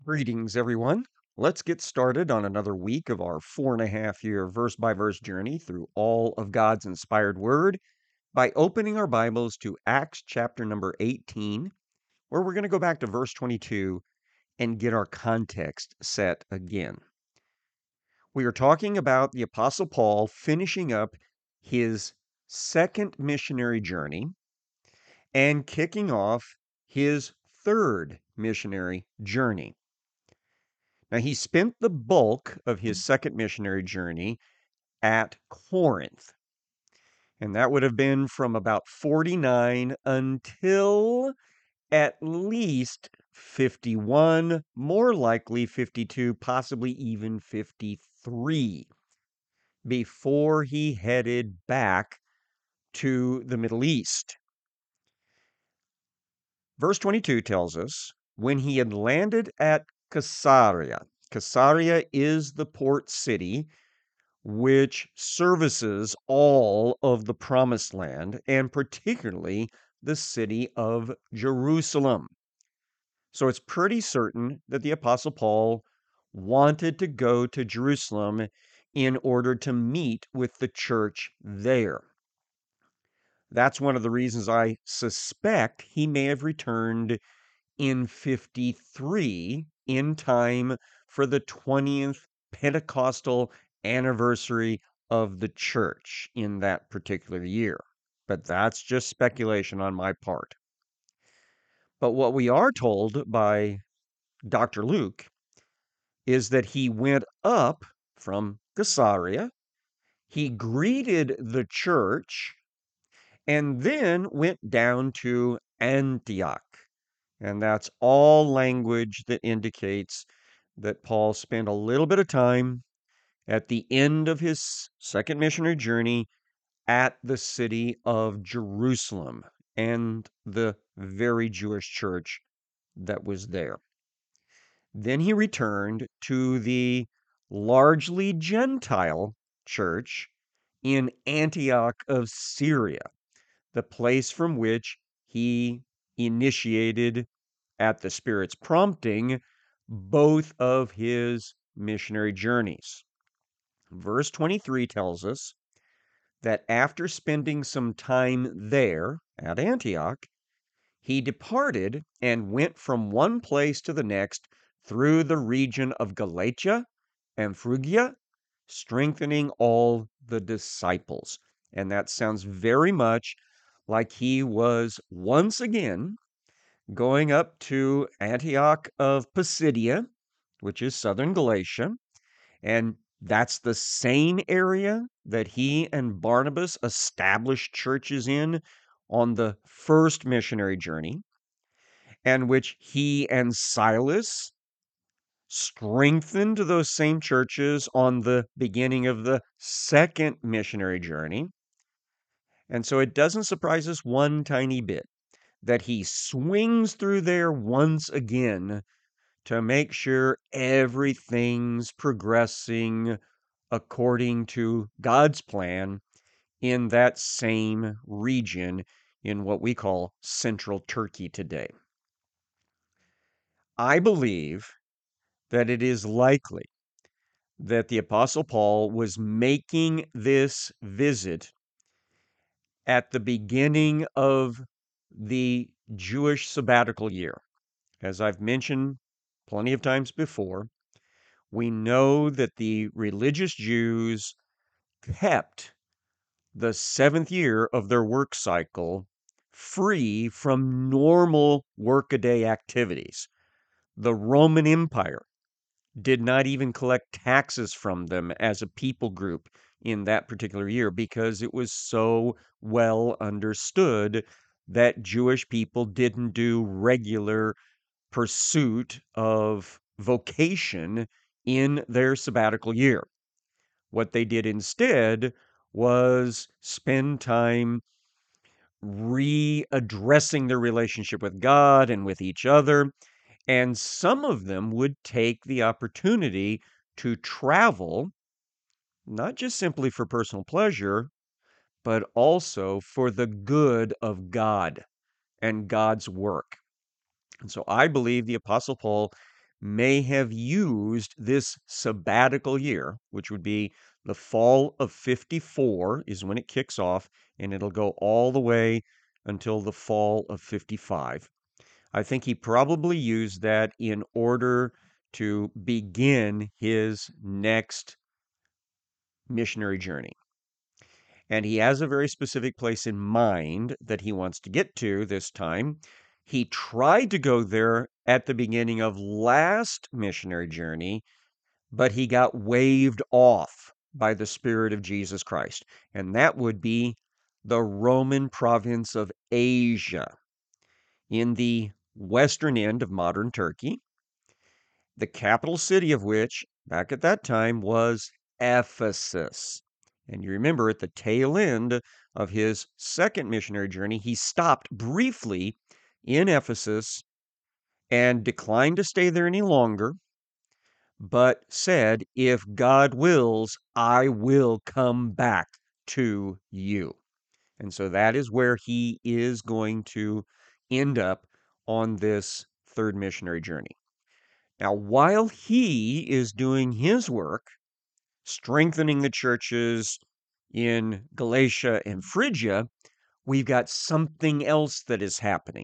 Greetings, everyone. Let's get started on another week of our 4.5 year verse by verse journey through all of God's inspired word by opening our Bibles to Acts chapter number 18, where we're going to go back to verse 22 and get our context set again. We are talking about the Apostle Paul finishing up his second missionary journey and kicking off his third missionary journey. Now, he spent the bulk of his second missionary journey at Corinth, and that would have been from about 49 until at least 51, more likely 52, possibly even 53, before he headed back to the Middle East. Verse 22 tells us when he had landed at Caesarea. Caesarea is the port city which services all of the promised land and particularly the city of Jerusalem. So it's pretty certain that the Apostle Paul wanted to go to Jerusalem in order to meet with the church there. That's one of the reasons I suspect he may have returned in 53 in time for the 20th Pentecostal anniversary of the church in that particular year. But that's just speculation on my part. But what we are told by Dr. Luke is that he went up from Caesarea, he greeted the church, and then went down to Antioch. And that's all language that indicates that Paul spent a little bit of time at the end of his second missionary journey at the city of Jerusalem and the very Jewish church that was there. Then he returned to the largely Gentile church in Antioch of Syria, the place from which he initiated at the Spirit's prompting both of his missionary journeys. Verse 23 tells us that after spending some time there at Antioch, he departed and went from one place to the next through the region of Galatia and Phrygia, strengthening all the disciples. And that sounds very much like he was once again going up to Antioch of Pisidia, which is southern Galatia, and that's the same area that he and Barnabas established churches in on the first missionary journey, and which he and Silas strengthened those same churches on the beginning of the second missionary journey. And so it doesn't surprise us one tiny bit that he swings through there once again to make sure everything's progressing according to God's plan in that same region in what we call central Turkey today. I believe that it is likely that the Apostle Paul was making this visit at the beginning of the Jewish sabbatical year. As I've mentioned plenty of times before, we know that the religious Jews kept the seventh year of their work cycle free from normal workaday activities. The Roman Empire did not even collect taxes from them as a people group in that particular year because it was so well understood that Jewish people didn't do regular pursuit of vocation in their sabbatical year. What they did instead was spend time readdressing their relationship with God and with each other. And some of them would take the opportunity to travel, not just simply for personal pleasure, but also for the good of God and God's work. And so I believe the Apostle Paul may have used this sabbatical year, which would be the fall of 54 is when it kicks off, and it'll go all the way until the fall of 55. I think he probably used that in order to begin his next missionary journey. And he has a very specific place in mind that he wants to get to this time. He tried to go there at the beginning of last missionary journey, but he got waved off by the Spirit of Jesus Christ. And that would be the Roman province of Asia in the western end of modern Turkey, the capital city of which, back at that time, was Ephesus. And you remember at the tail end of his second missionary journey, he stopped briefly in Ephesus and declined to stay there any longer, but said, "If God wills, I will come back to you." And so that is where he is going to end up on this third missionary journey. Now, while he is doing his work, strengthening the churches in Galatia and Phrygia, we've got something else that is happening.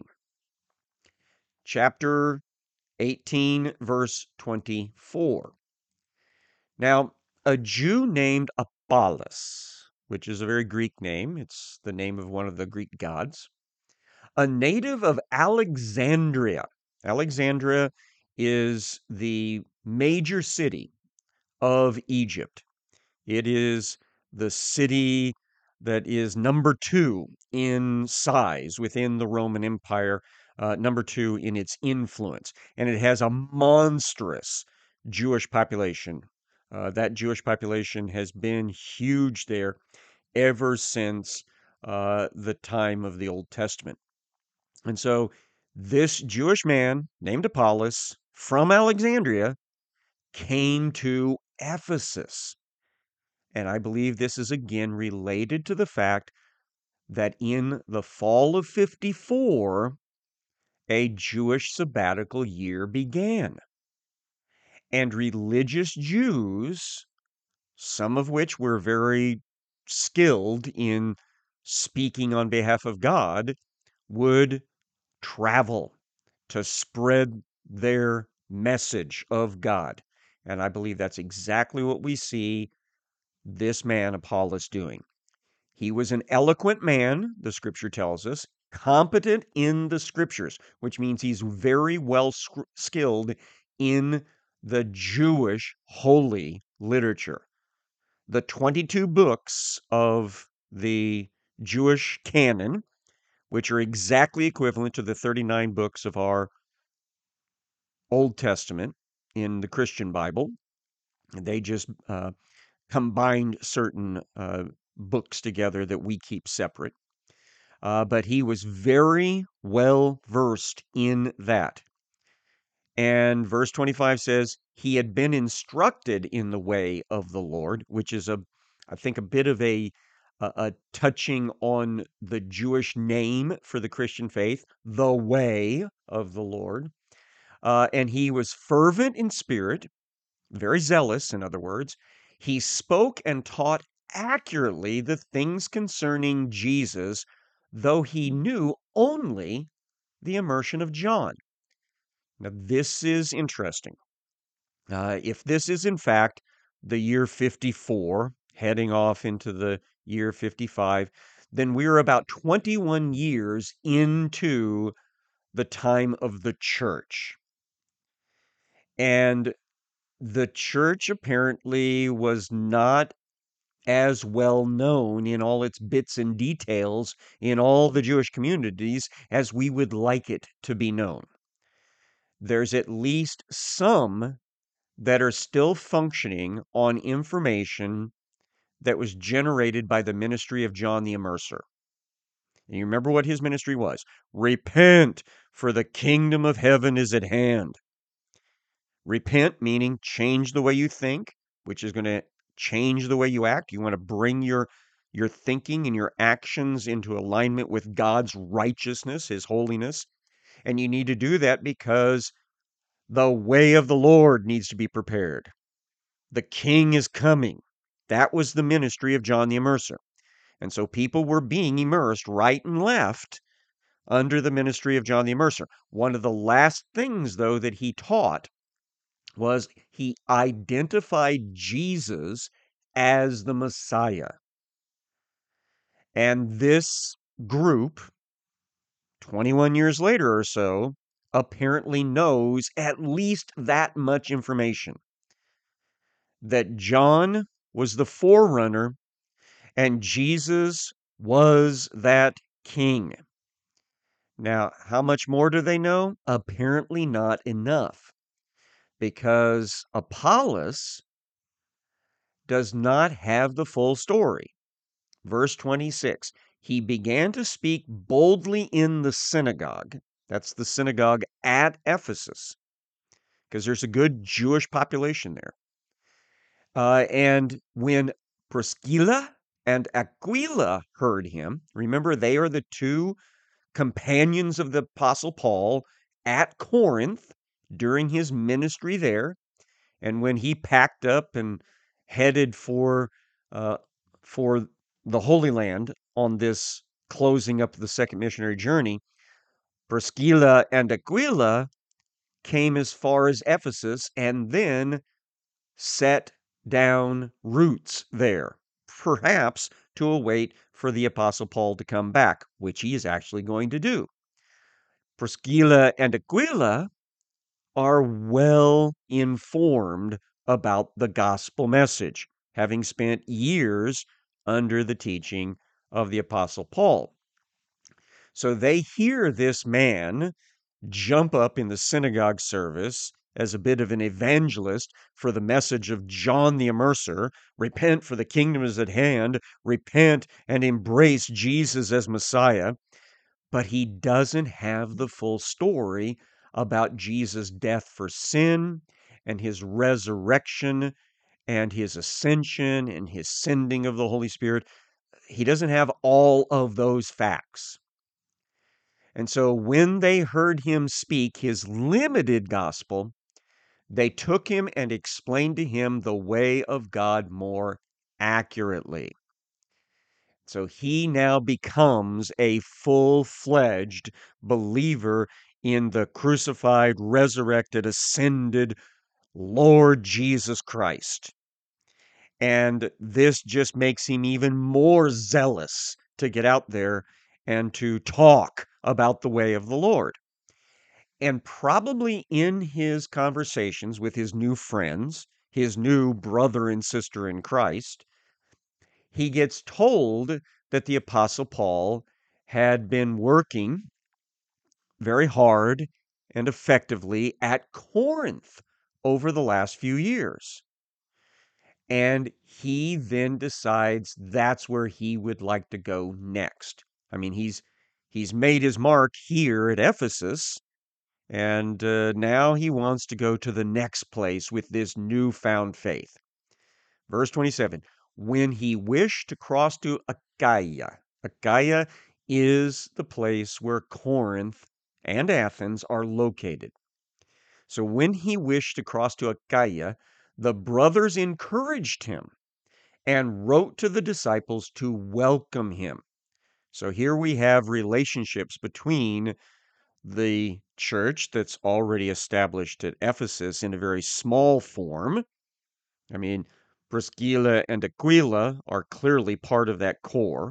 Chapter 18, verse 24. Now, a Jew named Apollos, which is a very Greek name, it's the name of one of the Greek gods, a native of Alexandria. Alexandria is the major city of Egypt. It is the city that is number two in size within the Roman Empire, number two in its influence, and it has a monstrous Jewish population. That Jewish population has been huge there ever since the time of the Old Testament. And so this Jewish man named Apollos from Alexandria came to Ephesus. And I believe this is again related to the fact that in the fall of 54, a Jewish sabbatical year began. And religious Jews, some of which were very skilled in speaking on behalf of God, would travel to spread their message of God. And I believe that's exactly what we see this man, Apollos, doing. He was an eloquent man, the scripture tells us, competent in the scriptures, which means he's very well skilled in the Jewish holy literature. The 22 books of the Jewish canon, which are exactly equivalent to the 39 books of our Old Testament in the Christian Bible. They just combined certain books together that we keep separate. But he was very well versed in that. And verse 25 says, he had been instructed in the way of the Lord, which is I think a bit of a touching on the Jewish name for the Christian faith, the way of the Lord. And he was fervent in spirit, very zealous, in other words. He spoke and taught accurately the things concerning Jesus, though he knew only the immersion of John. Now, this is interesting. If this is, in fact, the year 54, heading off into the year 55, then we're about 21 years into the time of the church. And the church apparently was not as well known in all its bits and details in all the Jewish communities as we would like it to be known. There's at least some that are still functioning on information that was generated by the ministry of John the Immerser. And you remember what his ministry was? Repent, for the kingdom of heaven is at hand. Repent meaning change the way you think, which is going to change the way you act. You want to bring your thinking and your actions into alignment with God's righteousness, his holiness. And you need to do that because The way of the Lord needs to be prepared. The king is coming. That was the ministry of John the Immerser. And so people were being immersed right and left under the ministry of John the Immerser. One of the last things, though, that he taught was he identified Jesus as the Messiah. And this group, 21 years later or so, apparently knows at least that much information, that John was the forerunner and Jesus was that king. Now, how much more do they know? Apparently not enough, because Apollos does not have the full story. Verse 26, he began to speak boldly in the synagogue. That's the synagogue at Ephesus, because there's a good Jewish population there. And when Priscilla and Aquila heard him, remember they are the two companions of the Apostle Paul at Corinth during his ministry there. And when he packed up and headed uh, for the Holy Land on this closing up the second missionary journey, Priscilla and Aquila came as far as Ephesus and then set down roots there, perhaps to await for the Apostle Paul to come back, which he is actually going to do. Priscilla and Aquila are well informed about the gospel message, having spent years under the teaching of the Apostle Paul. So they hear this man jump up in the synagogue service as a bit of an evangelist for the message of John the Immerser. Repent, for the kingdom is at hand. Repent and embrace Jesus as Messiah. But he doesn't have the full story about Jesus' death for sin and his resurrection and his ascension and his sending of the Holy Spirit. He doesn't have all of those facts. And so when they heard him speak his limited gospel, they took him and explained to him the way of God more accurately. So he now becomes a full-fledged believer in the crucified, resurrected, ascended Lord Jesus Christ. And this just makes him even more zealous to get out there and to talk about the way of the Lord. And probably in his conversations with his new friends, his new brother and sister in Christ, he gets told that the Apostle Paul had been working very hard and effectively at Corinth over the last few years. And he then decides that's where he would like to go next. I mean, he's made his mark here at Ephesus, and now he wants to go to the next place with this newfound faith. Verse 27, when he wished to cross to Achaia. Achaia is the place where Corinth and Athens are located. So when he wished to cross to Achaia, the brothers encouraged him and wrote to the disciples to welcome him. So here we have relationships between the church that's already established at Ephesus in a very small form. I mean, Priscilla and Aquila are clearly part of that core.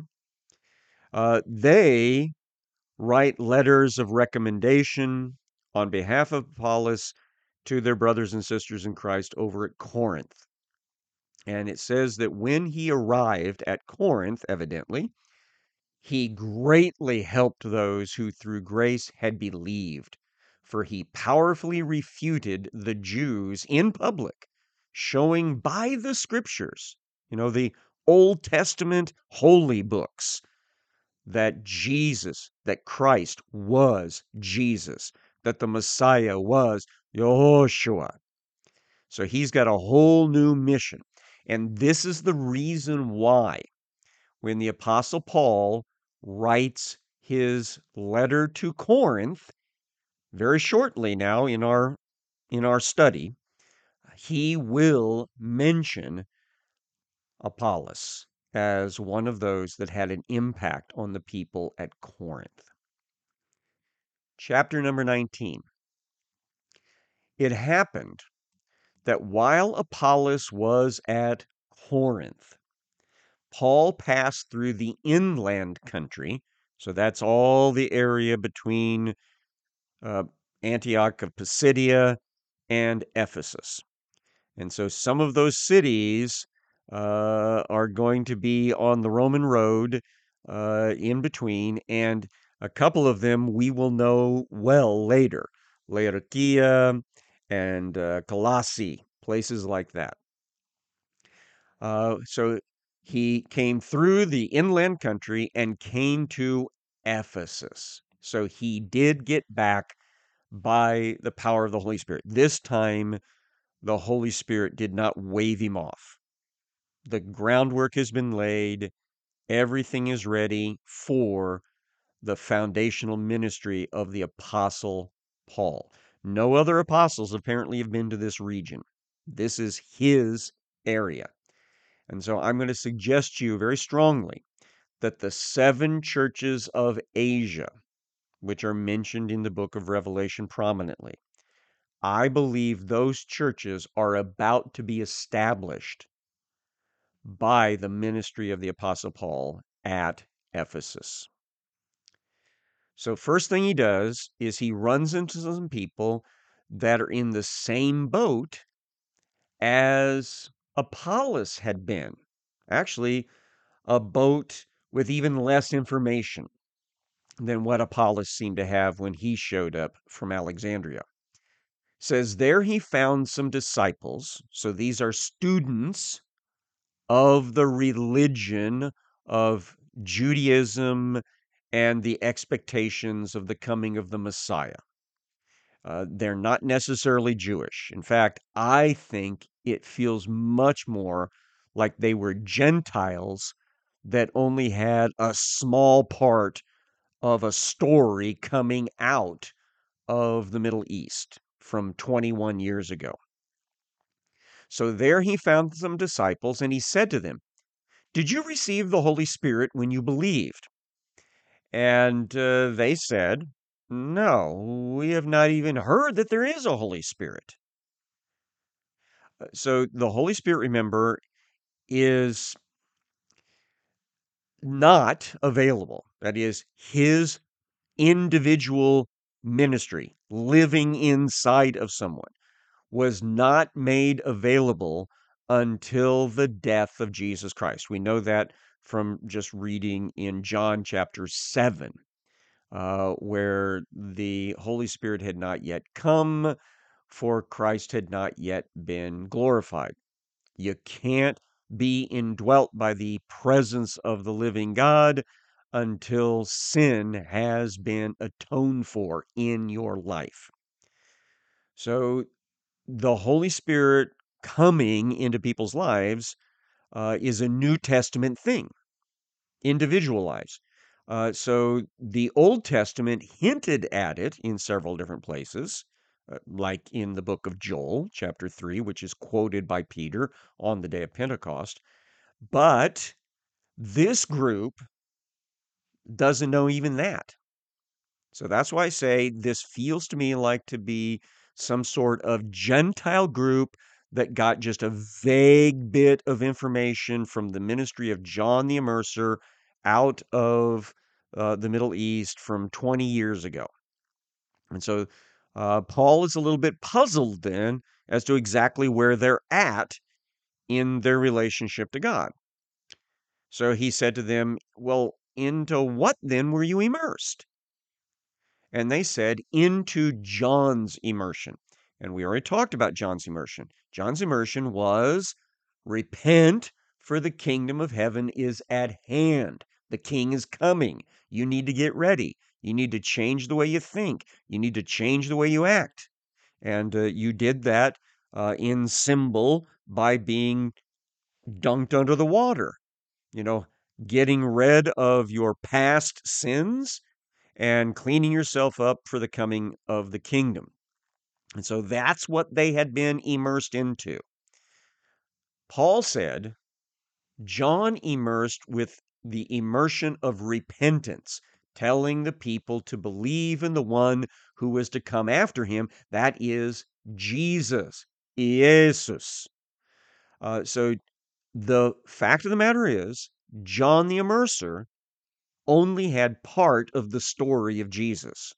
They write letters of recommendation on behalf of Apollos to their brothers and sisters in Christ over at Corinth. And it says that when he arrived at Corinth, evidently, he greatly helped those who through grace had believed, for he powerfully refuted the Jews in public, showing by the scriptures, the Old Testament holy books, that Christ was Jesus, that the Messiah was Yehoshua. So he's got a whole new mission. And this is the reason why when the Apostle Paul writes his letter to Corinth, very shortly now in our in our study, he will mention Apollos as one of those that had an impact on the people at Corinth. Chapter number 19. It happened that while Apollos was at Corinth, Paul passed through the inland country. So that's all the area between uh, Antioch of Pisidia and Ephesus. And so some of those cities are going to be on the Roman road in between, and a couple of them we will know well later. Laodicea and Colossae, places like that. So he came through the inland country and came to Ephesus. So he did get back by the power of the Holy Spirit. This time, the Holy Spirit did not wave him off. The groundwork has been laid, everything is ready for the foundational ministry of the Apostle Paul. No other apostles apparently have been to this region. This is his area. And so I'm going to suggest to you very strongly that the 7 churches of Asia, which are mentioned in the book of Revelation prominently, I believe those churches are about to be established by the ministry of the Apostle Paul at Ephesus. So, first thing he does is he runs into some people that are in the same boat as Apollos had been. Actually, a boat with even less information than what Apollos seemed to have when he showed up from Alexandria. Says there he found some disciples. So these are students of the religion of Judaism and the expectations of the coming of the Messiah. They're not necessarily Jewish. In fact, I think it feels much more like they were Gentiles that only had a small part of a story coming out of the Middle East from 21 years ago. So there he found some disciples, and he said to them, "Did you receive the Holy Spirit when you believed?" And they said, "No, we have not even heard that there is a Holy Spirit." So the Holy Spirit, remember, is not available. That is his individual ministry living inside of someone was not made available until the death of Jesus Christ. We know that from just reading in John chapter 7, where the Holy Spirit had not yet come, for Christ had not yet been glorified. You can't be indwelt by the presence of the living God until sin has been atoned for in your life. So the Holy Spirit coming into people's lives is a New Testament thing, individualized. So the Old Testament hinted at it in several different places, like in the book of Joel, chapter 3, which is quoted by Peter on the day of Pentecost. But this group doesn't know even that. So that's why I say this feels to me like to be some sort of Gentile group that got just a vague bit of information from the ministry of John the Immerser out of the Middle East from 20 years ago. And so Paul is a little bit puzzled then as to exactly where they're at in their relationship to God. So he said to them, "Well, into what then were you immersed?" And they said, "Into John's immersion." And we already talked about John's immersion. John's immersion was, repent, for the kingdom of heaven is at hand. The king is coming. You need to get ready. You need to change the way you think. You need to change the way you act. And you did that in symbol by being dunked under the water, you know, getting rid of your past sins and cleaning yourself up for the coming of the kingdom. And so that's what they had been immersed into. Paul said, John immersed with the immersion of repentance, telling the people to believe in the one who was to come after him, that is Jesus, Jesus. So the fact of the matter is, John the Immerser only had part of the story of Jesus.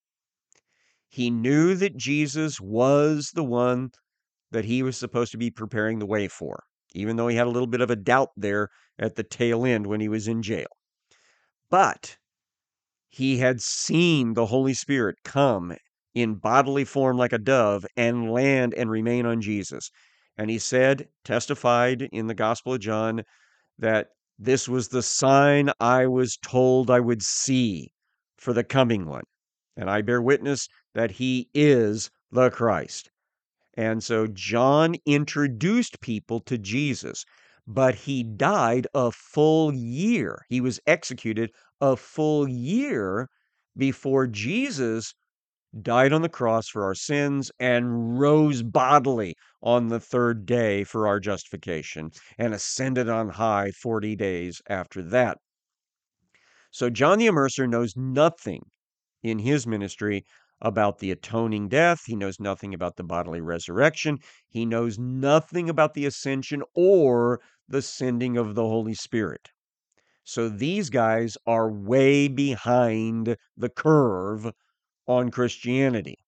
He knew that Jesus was the one that he was supposed to be preparing the way for, even though he had a little bit of a doubt there at the tail end when he was in jail. But he had seen the Holy Spirit come in bodily form like a dove and land and remain on Jesus. And he said, testified in the Gospel of John, that this was the sign I was told I would see for the coming one. And I bear witness that he is the Christ. And so John introduced people to Jesus, but he died a full year. He was executed a full year before Jesus died on the cross for our sins and rose bodily on the third day for our justification and ascended on high 40 days after that. So John the Immerser knows nothing in his ministry about the atoning death. He knows nothing about the bodily resurrection. He knows nothing about the ascension or the sending of the Holy Spirit. So these guys are way behind the curve on Christianity.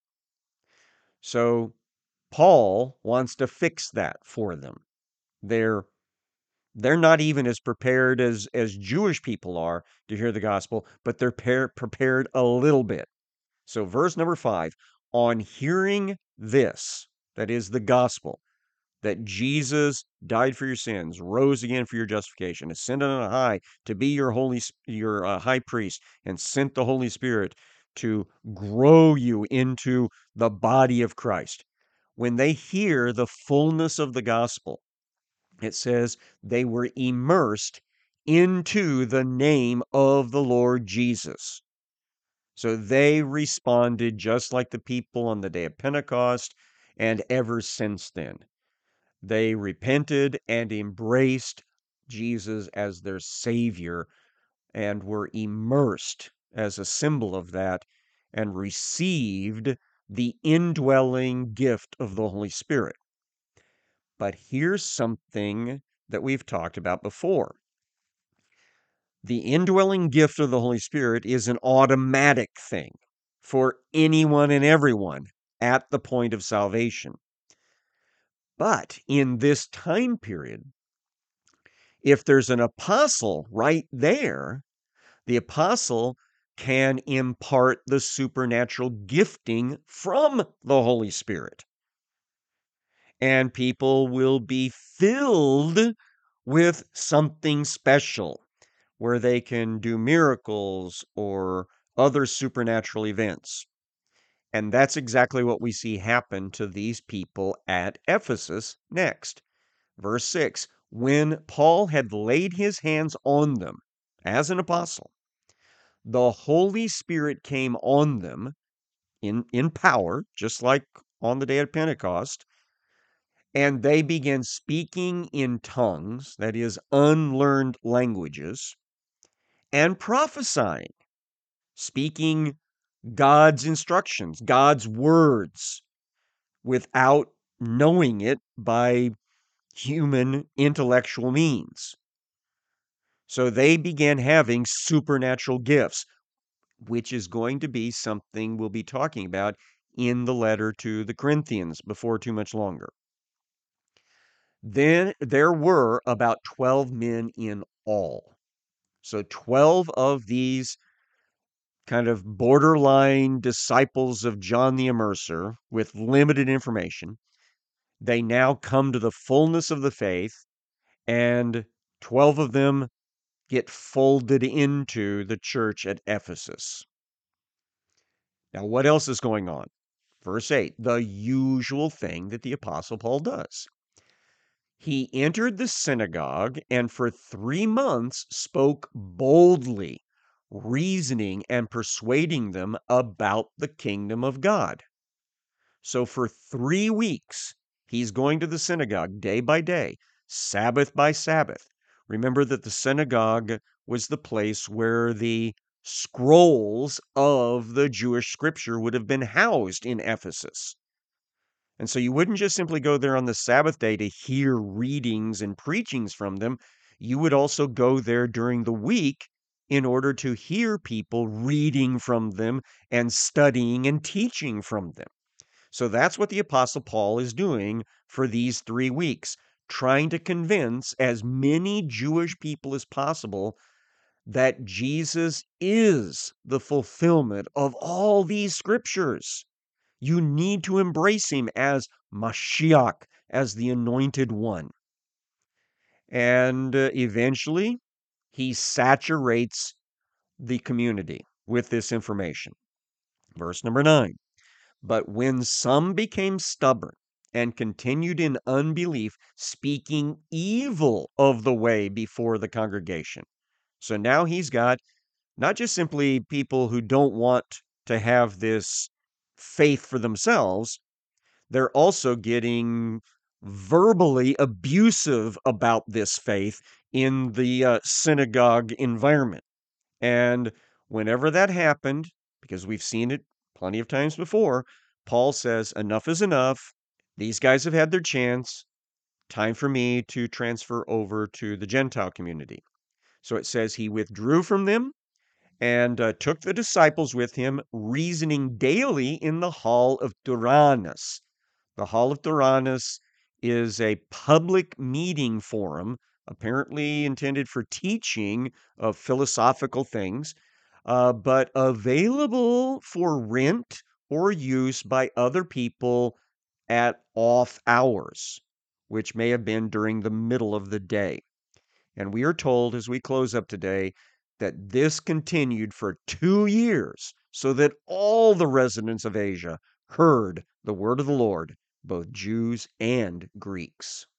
So Paul wants to fix that for them. They're not even as prepared as Jewish people are to hear the gospel, but they're prepared a little bit. So, verse number 5, on hearing this, that is the gospel, that Jesus died for your sins, rose again for your justification, ascended on high to be your high priest, and sent the Holy Spirit to grow you into the body of Christ. When they hear the fullness of the gospel, it says they were immersed into the name of the Lord Jesus. So they responded just like the people on the day of Pentecost, and ever since then. They repented and embraced Jesus as their Savior and were immersed as a symbol of that and received the indwelling gift of the Holy Spirit. But here's something that we've talked about before. The indwelling gift of the Holy Spirit is an automatic thing for anyone and everyone at the point of salvation. But in this time period, if there's an apostle right there, the apostle can impart the supernatural gifting from the Holy Spirit. And people will be filled with something special where they can do miracles or other supernatural events. And that's exactly what we see happen to these people at Ephesus next. Verse 6, when Paul had laid his hands on them as an apostle, the Holy Spirit came on them in power, just like on the day of Pentecost, and they began speaking in tongues, that is, unlearned languages, and prophesying, speaking God's instructions, God's words, without knowing it by human intellectual means. So they began having supernatural gifts, which is going to be something we'll be talking about in the letter to the Corinthians before too much longer. Then there were about 12 men in all. So 12 of these kind of borderline disciples of John the Immerser with limited information, they now come to the fullness of the faith, and 12 of them get folded into the church at Ephesus. Now, what else is going on? Verse 8, the usual thing that the Apostle Paul does. He entered the synagogue and for 3 months spoke boldly, reasoning and persuading them about the kingdom of God. So for 3 weeks, he's going to the synagogue day by day, Sabbath by Sabbath. Remember that the synagogue was the place where the scrolls of the Jewish scripture would have been housed in Ephesus. And so you wouldn't just simply go there on the Sabbath day to hear readings and preachings from them. You would also go there during the week in order to hear people reading from them and studying and teaching from them. So that's what the Apostle Paul is doing for these 3 weeks, trying to convince as many Jewish people as possible that Jesus is the fulfillment of all these scriptures. You need to embrace him as Mashiach, as the anointed one. And eventually, he saturates the community with this information. Verse number 9. But when some became stubborn and continued in unbelief, speaking evil of the way before the congregation. So now he's got not just simply people who don't want to have this faith for themselves, they're also getting verbally abusive about this faith in the synagogue environment. And whenever that happened, because we've seen it plenty of times before, Paul says, enough is enough. These guys have had their chance. Time for me to transfer over to the Gentile community. So it says he withdrew from them and took the disciples with him, reasoning daily in the hall of Tyrannus. The hall of Tyrannus is a public meeting forum, apparently intended for teaching of philosophical things, but available for rent or use by other people at off hours, which may have been during the middle of the day. And we are told as we close up today that this continued for 2 years, so that all the residents of Asia heard the word of the Lord, both Jews and Greeks.